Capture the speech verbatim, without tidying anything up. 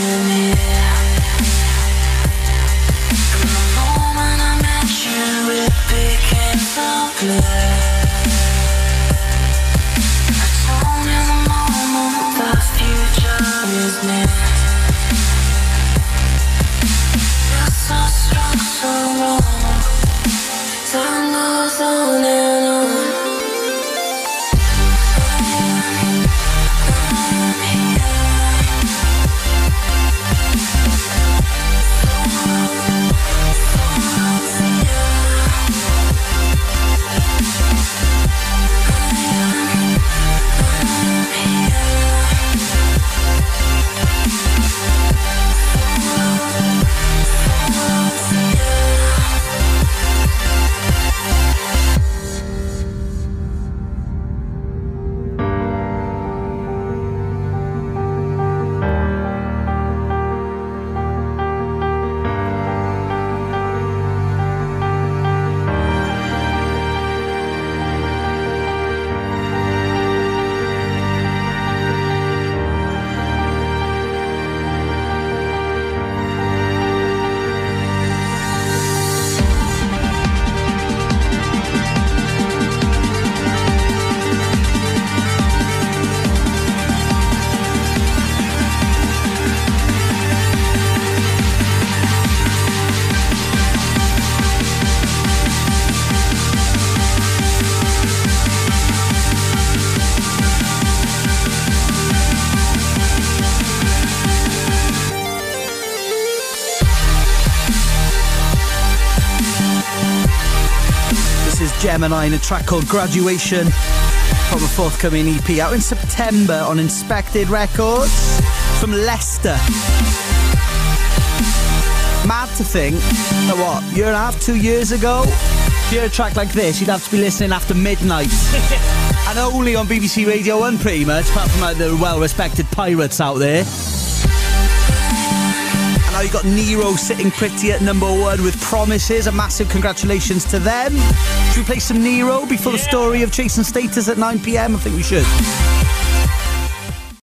Gemini in a track called Graduation from a forthcoming E P out in September on Inspected Records from Leicester. Mad to think that what, year and a half, two years ago, to hear a track like this, you'd have to be listening after midnight. And only on B B C Radio one pretty much, apart from like, the well-respected pirates out there. And now you've got Nero sitting pretty at number one with Promises. A massive congratulations to them. Should we play some Nero before yeah. the story of Jason Status at nine p.m? I think we should.